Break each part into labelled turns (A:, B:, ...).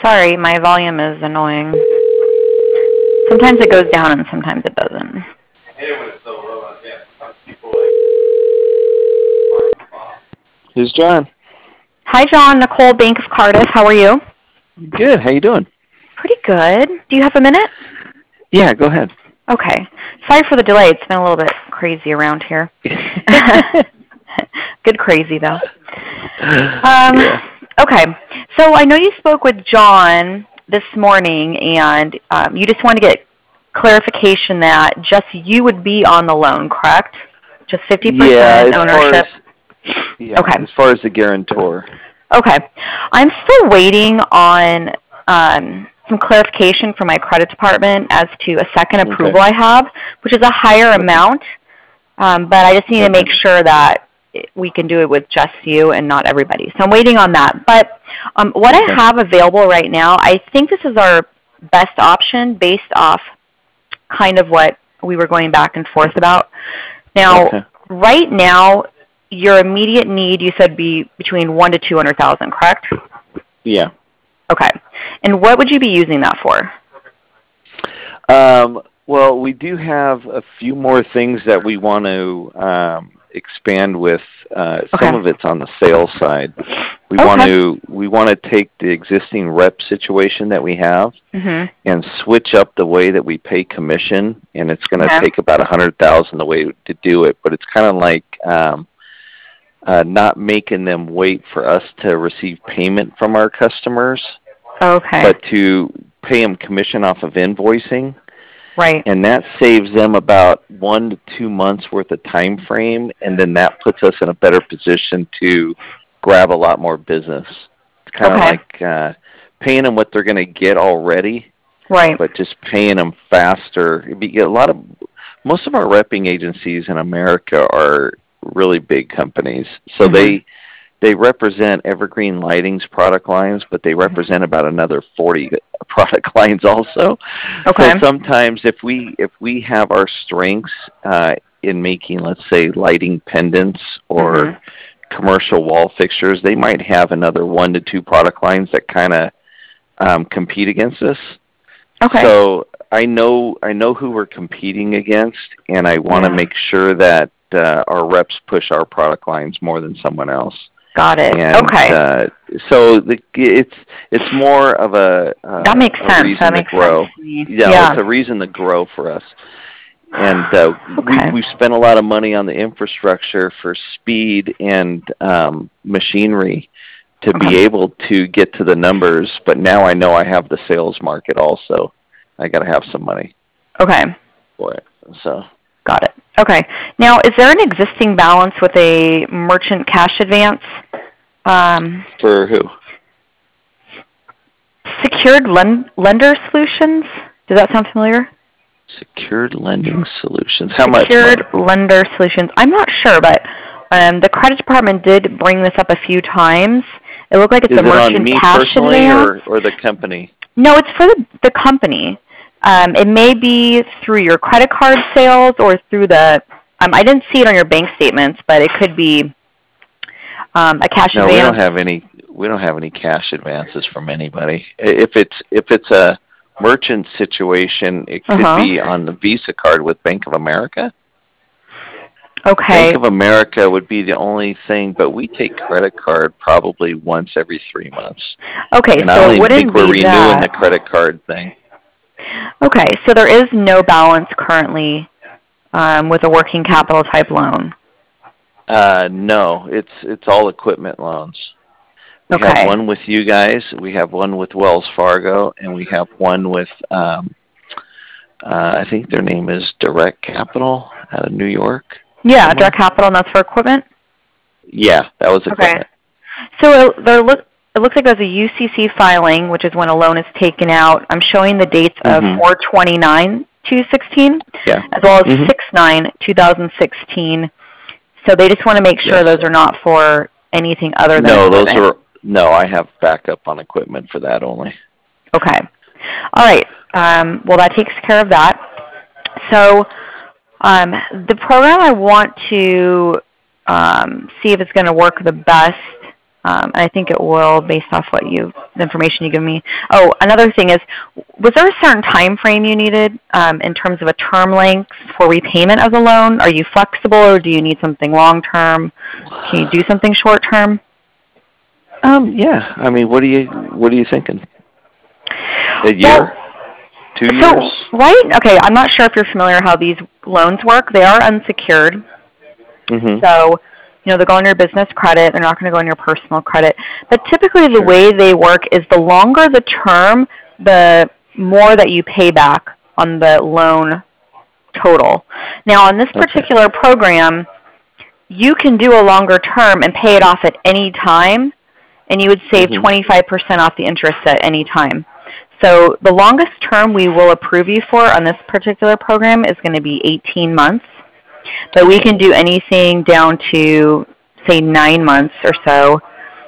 A: Sorry, my volume is annoying. Sometimes it goes down and sometimes it doesn't.
B: Who's John?
A: Hi, John. Nicole, Bank of Cardiff. How are you?
B: Good. How you doing?
A: Pretty good. Do you have a minute?
B: Yeah, go ahead.
A: Okay. Sorry for the delay. It's been a little bit crazy around here. Good crazy, though.
B: Yeah.
A: Okay. So I know you spoke with John this morning, and you just want to get clarification that just you would be on the loan, correct? Just 50% ownership? Okay.
B: As far as the guarantor.
A: Okay. I'm still waiting on some clarification from my credit department as to a second approval I have, which is a higher amount, but I just need to make sure that we can do it with just you and not everybody. So I'm waiting on that. But what I have available right now, I think this is our best option based off kind of what we were going back and forth about. Now, right now, your immediate need, you said, be between $100,000 to $200,000, correct?
B: Yeah.
A: Okay. And what would you be using that for?
B: Well, we do have a few more things that we want to expand with. Some of it's on the sales side. We want to take the existing rep situation that we have and switch up the way that we pay commission, and it's going to take about $100,000 the way to do it. But it's kind of like not making them wait for us to receive payment from our customers, but to pay them commission off of invoicing.
A: Right.
B: And that saves them about 1 to 2 months worth of time frame, and then that puts us in a better position to grab a lot more business. It's kind of like paying them what they're going to get already, but just paying them faster. Most of our repping agencies in America are really big companies, so they represent Evergreen Lighting's product lines, but they represent about another 40 product lines also. So sometimes if we have our strengths in making, let's say, lighting pendants or commercial wall fixtures, they might have another 1 to 2 product lines that kind of compete against us. So I know who we're competing against, and I want to make sure that our reps push our product lines more than someone else.
A: Got it.
B: And, so it's more of a
A: that makes sense.
B: Reason to grow. It's a reason to grow for us. And we've spent a lot of money on the infrastructure for speed and machinery to be able to get to the numbers. But now I know I have the sales market also. I got to have some money. For it. So.
A: Got it. Okay. Now, is there an existing balance with a merchant cash advance?
B: For who?
A: Secured Lender Solutions. Does that sound familiar?
B: Secured Lending Solutions. How much?
A: Secured Lender Solutions. I'm not sure, but the credit department did bring this up a few times. It looked like it's a merchant cash advance.
B: Or the company?
A: No, it's for the company. It may be through your credit card sales or through the. I didn't see it on your bank statements, but it could be a cash advance.
B: No, we don't have any cash advances from anybody. If it's a merchant situation, it could be on the Visa card with Bank of America. Bank of America would be the only thing, but we take credit card probably once every 3 months.
A: And
B: I don't
A: it wouldn't
B: think we're
A: be
B: renewing the credit card thing.
A: Okay, so there is no balance currently with a working capital type loan.
B: No, it's all equipment loans. We have one with you guys. We have one with Wells Fargo, and we have one with I think their name is Direct Capital out of New York.
A: Yeah, Direct Capital, and that's for equipment.
B: Yeah, that was equipment.
A: So it looks like there's a UCC filing, which is when a loan is taken out. I'm showing the dates of 4/29/2016, as well as 6/9/2016. So they just want to make sure those are not for anything other than equipment.
B: No, I have backup on equipment for that only.
A: Okay. All right. Well, that takes care of that. So the program I want to see if it's going to work the best And I think it will, based off the information you give me. Oh, another thing is, was there a certain time frame you needed in terms of a term length for repayment of the loan? Are you flexible, or do you need something long term? Can you do something short term?
B: Yeah. I mean, what are you thinking? A year?
A: Well,
B: 2 years?
A: Right. Okay. I'm not sure if you're familiar how these loans work. They are unsecured.
B: Mm-hmm.
A: So, they'll go on your business credit. They're not going to go on your personal credit. But typically the way they work is the longer the term, the more that you pay back on the loan total. Now, on this particular program, you can do a longer term and pay it off at any time, and you would save 25% off the interest at any time. So the longest term we will approve you for on this particular program is going to be 18 months. But we can do anything down to, say, 9 months or so,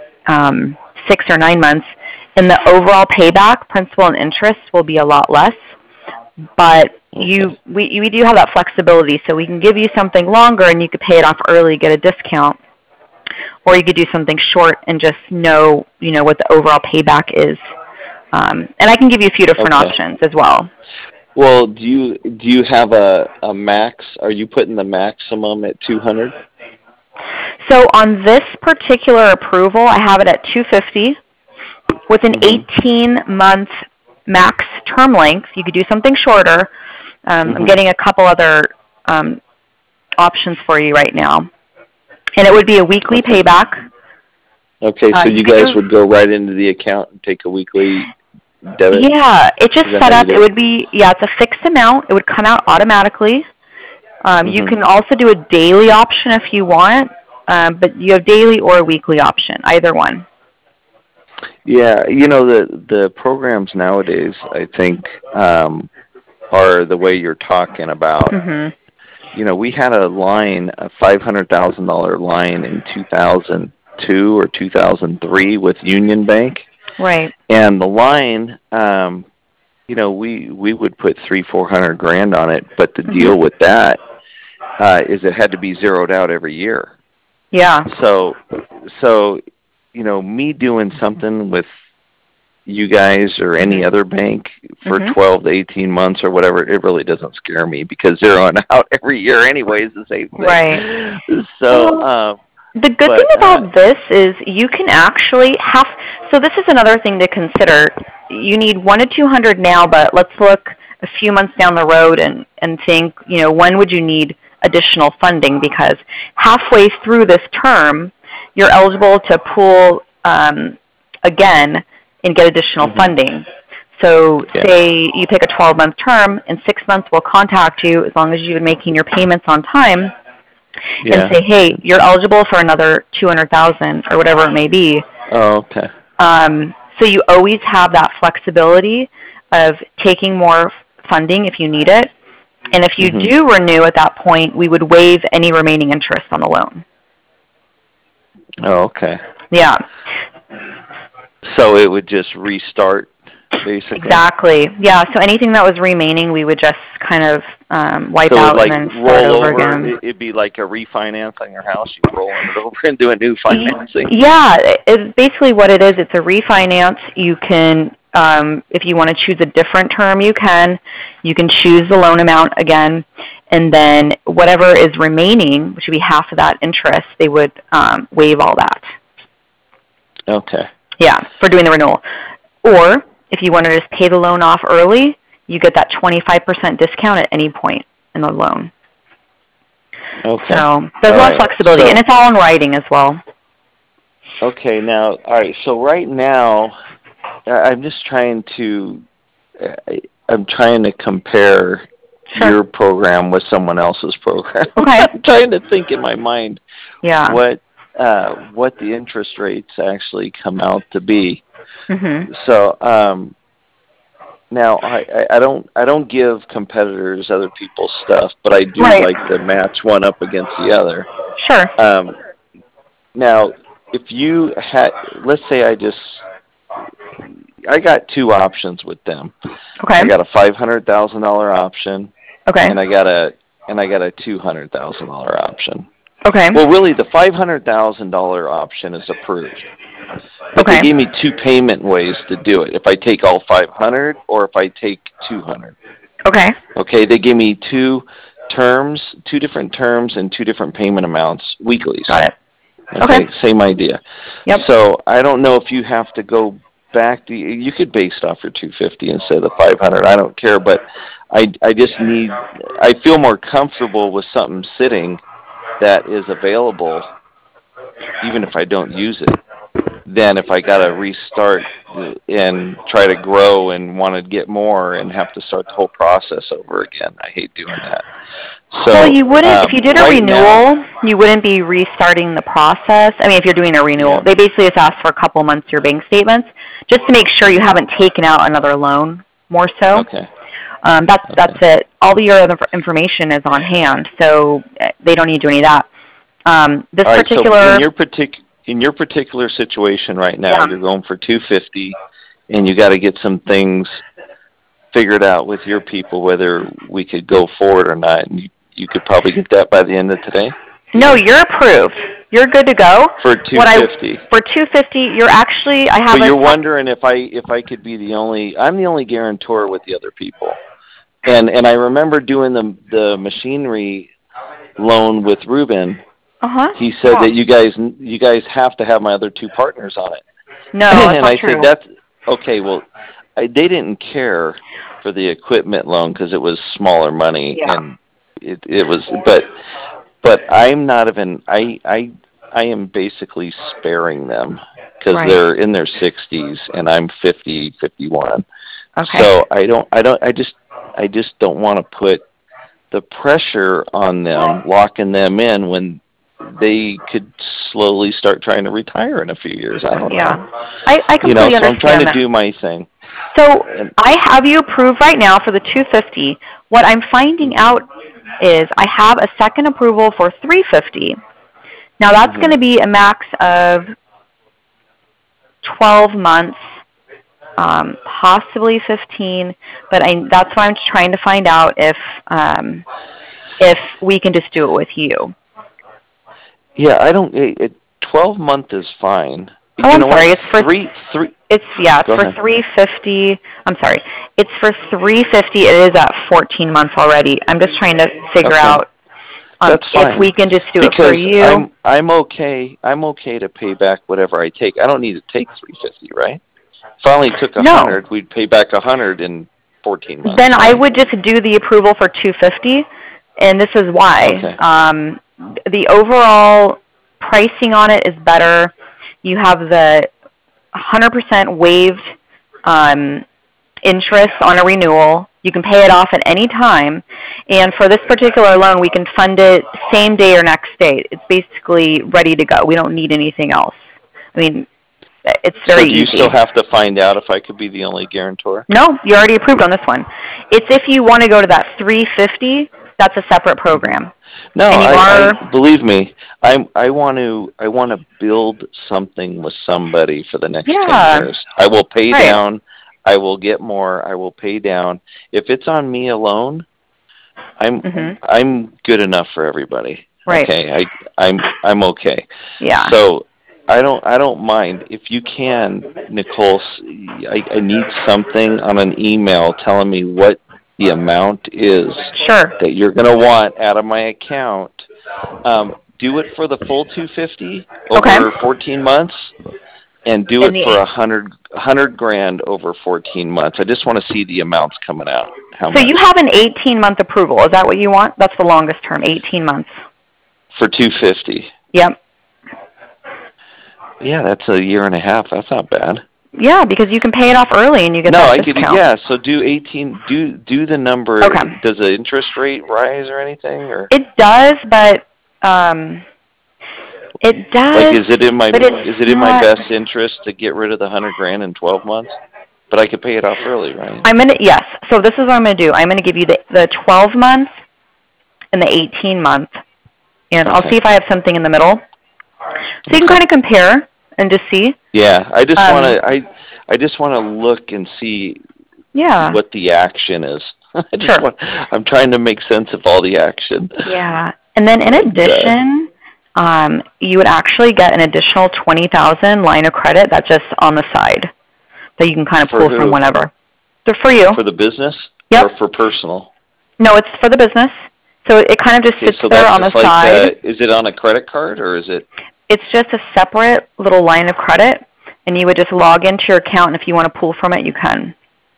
A: 6 or 9 months. And the overall payback, principal and interest, will be a lot less. But we do have that flexibility. So we can give you something longer and you could pay it off early, get a discount. Or you could do something short and just know what the overall payback is. And I can give you a few different options as well.
B: Well, do you have a max? Are you putting the maximum at 200?
A: So on this particular approval, I have it at 250 with an 18-month max term length. You could do something shorter. I'm getting a couple other options for you right now, and it would be a weekly payback.
B: Okay, so you guys would go right into the account and take a weekly debit?
A: Yeah, it's just set up. It would be, it's a fixed amount. It would come out automatically. You can also do a daily option if you want, but you have daily or a weekly option, either one.
B: Yeah, the programs nowadays, I think, are the way you're talking about. We had a $500,000 line in 2002 or 2003 with Union Bank.
A: Right.
B: And the line, we would put $300,000-$400,000 on it, but the deal with that is it had to be zeroed out every year.
A: Yeah.
B: So me doing something with you guys or any other bank for 12 to 18 months or whatever, it really doesn't scare me because zeroing out every year anyway is the same thing.
A: Right.
B: So.
A: The good thing about this is you can actually so this is another thing to consider. You need 100 to 200 now, but let's look a few months down the road and think, when would you need additional funding? Because halfway through this term, you're eligible to pool again and get additional funding. So say you pick a 12-month term, in 6 months we'll contact you as long as you've been making your payments on time. And say, hey, you're eligible for another $200,000 or whatever it may be.
B: Oh, okay.
A: So you always have that flexibility of taking more funding if you need it. And if you do renew at that point, we would waive any remaining interest on the loan.
B: Oh, okay.
A: Yeah.
B: So it would just restart, basically?
A: Exactly. Yeah, so anything that was remaining, we would just kind of wipe out and then start over again.
B: It'd be like a refinance on your house. You roll it over and do a new financing.
A: Yeah, it's basically what it is. It's a refinance. You can, if you want to choose a different term, you can. You can choose the loan amount again, and then whatever is remaining, which would be half of that interest, they would waive all that.
B: Okay.
A: Yeah, for doing the renewal. Or if you want to just pay the loan off early, you get that 25% discount at any point in the loan.
B: Okay.
A: So there's a lot of flexibility, and it's all in writing as well.
B: Okay, now, all right, so right now, I'm just trying to compare your program with someone else's program.
A: Okay.
B: I'm trying to think in my mind what the interest rates actually come out to be. So now I don't give competitors other people's stuff, but I do like to match one up against the other.
A: Sure.
B: Now, if you had, let's say I got two options with them.
A: Okay.
B: I got a $500,000 option.
A: Okay.
B: And I got a $200,000 option.
A: Okay.
B: Well, really, the $500,000 option is approved. But they gave me two payment ways to do it. If I take all 500 or if I take 200.
A: Okay.
B: Okay, they gave me two different terms and two different payment amounts weekly.
A: Got it.
B: Okay, same idea.
A: Yep.
B: So I don't know if you have to go back to, you could base it off your 250 instead of the 500. I don't care, but I feel more comfortable with something sitting that is available, even if I don't use it, than if I got to restart and try to grow and want to get more and have to start the whole process over again. I hate doing that. So,
A: well, you wouldn't, if you did a renewal, you wouldn't be restarting the process. I mean, if you're doing a renewal, they basically just ask for a couple months of your bank statements just to make sure you haven't taken out another loan more so.
B: Okay.
A: That's it. All your other information is on hand, so they don't need to do any of that. This
B: all right,
A: particular...
B: So in your particular situation right now, you're going for 250, and you got to get some things figured out with your people whether we could go forward or not. And you could probably get that by the end of today.
A: No, you're approved. You're good to go.
B: For 250.
A: For 250, you're actually. I have.
B: But you're wondering if I could be the only. I'm the only guarantor with the other people, and I remember doing the machinery loan with Ruben. He said that you guys have to have my other two partners on it.
A: No,
B: and
A: that's
B: I
A: true.
B: said that's okay. Well, they didn't care for the equipment loan because it was smaller money, and it was. But I'm not even. I am basically sparing them because they're in their 60s and I'm 50, 51.
A: Okay.
B: So I just don't want to put the pressure on them, locking them in when they could slowly start trying to retire in a few years. I don't know.
A: I completely understand.
B: So I'm trying to do my thing.
A: So I have you approved right now for the 250. What I'm finding out is I have a second approval for 350. Now that's going to be a max of 12 months, possibly 15. But that's why I'm trying to find out if we can just do it with you.
B: Yeah, I don't. 12 month is fine.
A: Oh, I'm sorry. It's for
B: three.
A: It's for 350. I'm sorry. It's for 350. It is at 14 months already. I'm just trying to figure out if we can just do it for you.
B: I'm okay. I'm okay to pay back whatever I take. I don't need to take 350, right? If I only took 100, we'd pay back 100 in 14 months.
A: Then I would just do the approval for 250, and this is why.
B: Okay.
A: The overall pricing on it is better. You have the 100% waived interest on a renewal. You can pay it off at any time. And for this particular loan, we can fund it same day or next day. It's basically ready to go. We don't need anything else. I mean, it's very easy.
B: So do you still have to find out if I could be the only guarantor?
A: No, you're already approved on this one. It's if you want to go to that 350, that's a separate program.
B: No, believe me, I want to build something with somebody for the next 10 years. I will pay down. I will get more. I will pay down. If it's on me alone, I'm good enough for everybody.
A: Right.
B: Okay. I'm okay.
A: Yeah.
B: So I don't mind if you can, Nicole. I need something on an email telling me what the amount is that you're going to want out of my account. Do it for the full 250 over 14 months, and do it for $100,000 over 14 months. I just want to see the amounts coming out.
A: So you have an 18-month approval. Is that what you want? That's the longest term, 18 months.
B: For 250.
A: Yep.
B: Yeah, that's a year and a half. That's not bad.
A: Yeah, because you can pay it off early and you get that discount.
B: So do 18. Do the number.
A: Okay.
B: Does the interest rate rise or anything? Or
A: it does, but it does.
B: Like, is it in my best interest to get rid of the $100,000 in 12 months? But I could pay it off early, right?
A: Yes. So this is what I'm going to do. I'm going to give you the 12 months and the 18 month, and I'll see if I have something in the middle, so you can kind of compare and just see.
B: Yeah, I just want to look and see what the action is. I'm trying to make sense of all the action.
A: Yeah. And then in addition, you would actually get an additional $20,000 line of credit that's just on the side that you can kind of pull from whenever. They're for you.
B: For the business?
A: Yep.
B: Or for personal?
A: No, it's for the business. So it kind of just sits there on the side.
B: Is it on a credit card or is it?
A: It's just a separate little line of credit, and you would just log into your account, and if you want to pull from it, you can.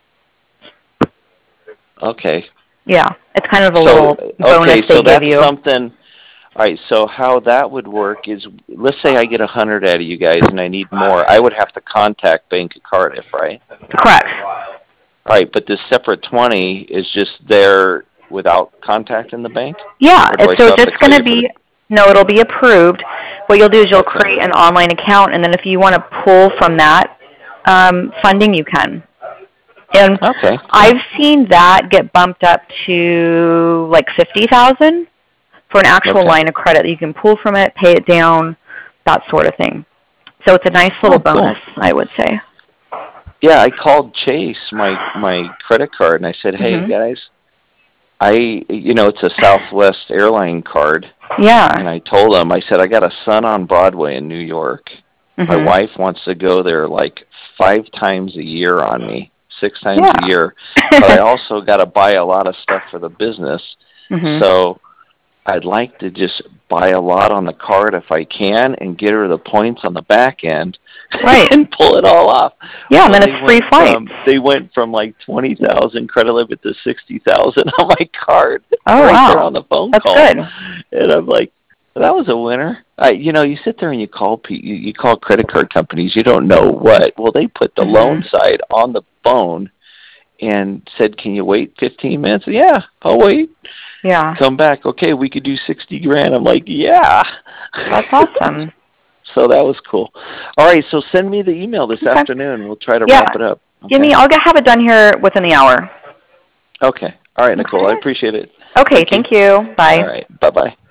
B: Okay.
A: Yeah, it's kind of a little bonus they give you.
B: Something. All right, so how that would work is, let's say I get 100 out of you guys and I need more. I would have to contact Bank of Cardiff, right?
A: Correct.
B: All right, but this separate 20 is just there without contacting the bank?
A: Yeah, so it's just going to be, no, it'll be approved. What you'll do is you'll create an online account, and then if you want to pull from that funding, you can. And I've seen that get bumped up to like $50,000 for an actual line of credit that you can pull from it, pay it down, that sort of thing. So it's a nice little bonus, I would say.
B: Yeah, I called Chase, my credit card, and I said, hey, guys, it's a Southwest airline card.
A: Yeah.
B: And I told them, I said, I got a son on Broadway in New York. My wife wants to go there like 5 times a year on me, 6 times a year. But I also got to buy a lot of stuff for the business. So I'd like to just buy a lot on the card if I can and get her the points on the back end and pull it all off.
A: Yeah, and then it's free flight.
B: They went from like 20,000 credit limit to 60,000 on my card.
A: Oh,
B: right there on the phone call.
A: That's good.
B: And I'm like, that was a winner. You sit there and you call credit card companies. You don't know what. Well, they put the loan side on the phone and said, can you wait 15 minutes? Yeah, I'll wait.
A: Yeah.
B: Come back. Okay, we could do $60,000. I'm like, yeah.
A: That's awesome.
B: So that was cool. All right, so send me the email this afternoon. We'll try to wrap it up.
A: Okay. I'll have it done here within the hour.
B: Okay. All right, Nicole. I appreciate it.
A: Okay, thank you. Bye.
B: All right. Bye-bye.